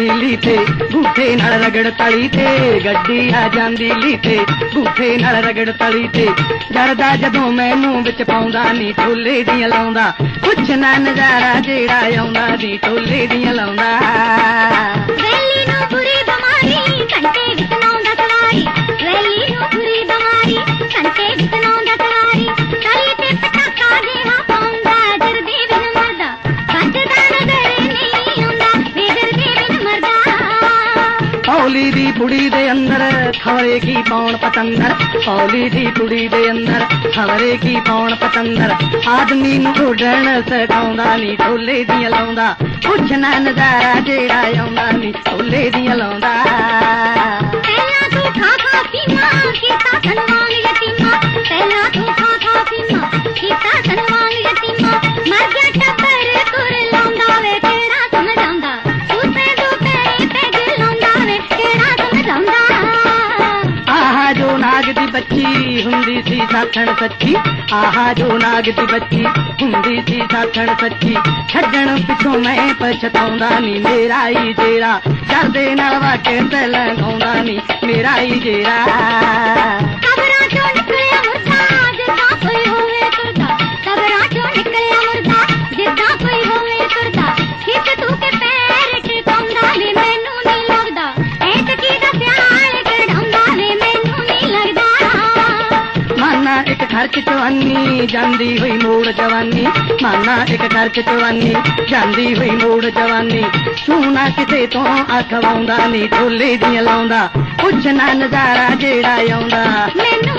ਜਾਂਦੀ ਲੀਤੇ ਗੂਠੇ ਨਾਲ ਰਗੜ ਤਲੀ ਤੇ, ਗੱਡੀ ਆ ਜਾਂਦੀ ਲੀਤੇ ਗੂਠੇ ਨਾਲ ਰਗੜ ਤਲੀ ਤੇ, ਜਰਦਾ ਜਦੋਂ ਮੈਨੂੰ ਵਿੱਚ ਪਾਉਂਦਾ ਨੀ ਢੋਲੇ ਦੀਆਂ ਲਾਉਂਦਾ, ਕੁਛ ਨਾ ਨਜ਼ਾਰਾ ਜਿਹੜਾ ਆਉਂਦਾ ਨੀ ਢੋਲੇ ਦੀਆਂ ਲਾਉਂਦਾ। ਵੈਲੀ ਨੂੰ ਬੁਰੀ ਬਿਮਾਰੀ ਘੰਟੇ ਵਿੱਚ ਲਾਉਂਦਾ ਸਵਾਰੀ, ਵੈਲੀ ਨੂੰ ਬੁਰੀ ਬਿਮਾਰੀ ਘੰਟੇ ਵਿੱਚ ਲਾਉਂਦਾ ਸਵਾਰੀ, ਤਲੀ ਤੇ ਪਟਾਕਾ ਜਿਹਾ ਪਾਉਂਦਾ ਜਰਦੇ ਬਿਨ ਮਰਦਾ, ਵੱਜਦਾ ਨਜ਼ਰ ਨਹੀਂ ਆਉਂਦਾ ਵੇ ਜਰਦੇ ਬਿਨ ਮਰਦਾ। ਹੌਲੀ ਦੀ ਕੁੜੀ ਦੇ ਅੰਦਰ ਖਬਰੇ ਕੀ ਪਾਉਣ ਪਤੰਦਰ, ਹੌਲੀ ਦੀ ਕੁੜੀ ਦੇ ਅੰਦਰ ਖਬਰੇ ਕੀ ਪਾਉਣ ਪਤੰਦਰ, ਆਦਮੀ ਨੂੰ ਉੱਡਣ ਸਿਖਾਉਂਦਾ ਨੀ ਢੋਲੇ ਦੀਆਂ ਲਾਉਂਦਾ, ਕੁਛ ਨਾ ਨਜ਼ਾਰਾ ਜਿਹੜਾ ਆਉਂਦਾ ਨੀ ਢੋਲੇ ਦੀਆਂ ਲਾਉਂਦਾ। ਪਹਿਲਾਂ ਤੂੰ ਖਾ ਖਾ ਪੀਮਾ ਕੀਤਾ ਸਨਵਾਂਗ ਯਤੀਮਾ, ਪਹਿਲਾਂ ਤੂੰ ਖਾ ਖਾ ਪੀਮਾ ਕੀਤਾ ਸਨਵਾਂਗ ਯਤੀਮਾ, ਮਰ ਗਿਆ ਟੱਬਰ ਤੁਰ ਲਾਉਂਦਾ ਵੇ ਕਿਹੜਾ ਸਮਝਾਉਂਦਾ, ਤੂੰ ਤੇ ਦੁਪਹਿਰੇ ਪੈਗ ਲਾਉਂਦਾ ਵੇ ਕਿਹੜਾ ਸਮਝਾਉਂਦਾ। ਆਹਾ ਜੋ ਨਾਗ ਦੀ ਬੱਚੀ ਹੁੰਦੀ ਸੀ ਸਾਥਣ ਸੱਚੀ, ਆਹਾ ਜੋ ਨਾਗ ਦੀ ਬੱਚੀ ਹੁੰਦੀ ਸੀ ਸਾਥਣ ਸੱਚੀ, ਛੱਡਣ ਪਿੱਛੋਂ ਮੈਂ ਪਛਤਾਉਂਦਾ ਨੀ ਮੇਰਾ ਹੀ ਜੇਰਾ, ਕਰਦੇ ਨਾਲ ਵਾਕੇ ਤੇ ਲੰਘਾਉਂਦਾ ਨੀ ਮੇਰਾ ਹੀ ਜੇਰਾ। ਕਬਰਾਂ ਚੋਂ ਨਿਕਲਿਆ ਮੁਰਦਾ ਜਿੱਦਾਂ ਕੋਈ ਹੋਵੇ ਤੁਰਦਾ, ਕਬਰਾਂ ਚੋਂ ਨਿਕਲਿਆ ਮੁਰਦਾ ਜਿੱਦਾਂ ਕੋਈ ਹੋਵੇ ਤੁਰਦਾ, ਖਿੱਚ ਤੂੰ ਕੇ ਪੈਰ ਟਿਕਾਉਂਦਾ ਵੇ ਮੈਨੂੰ ਨਹੀਂ ਲੱਗਦਾ, ਐਤਕੀ ਦਾ ਸਿਆਲ ਕਢਾਉਂਦਾ ਵੇ ਮੈਨੂੰ ਨਹੀਂ ਲੱਗਦਾ। ਮਾਨਾ ਇੱਕ ਖਰਚ ਜਵਾਨੀ ਜਾਂਦੀ ਹੋਈ ਮੋੜ ਜਵਾਨੀ, ਮਾਨਾ ਇੱਕ ਖਰਚ ਜਵਾਨੀ ਜਾਂਦੀ ਹੋਈ ਮੋੜ ਜਵਾਨੀ, ਸੂਨਾ ਕਿਸੇ ਤੋਂ ਅਖਵਾਉਂਦਾ ਨੀ ਢੋਲੇ ਦੀਆਂ ਲਾਉਂਦਾ, ਕੁਛ ਨਾ ਨਜ਼ਾਰਾ ਜਿਹੜਾ ਆਉਂਦਾ ਮੈਨੂੰ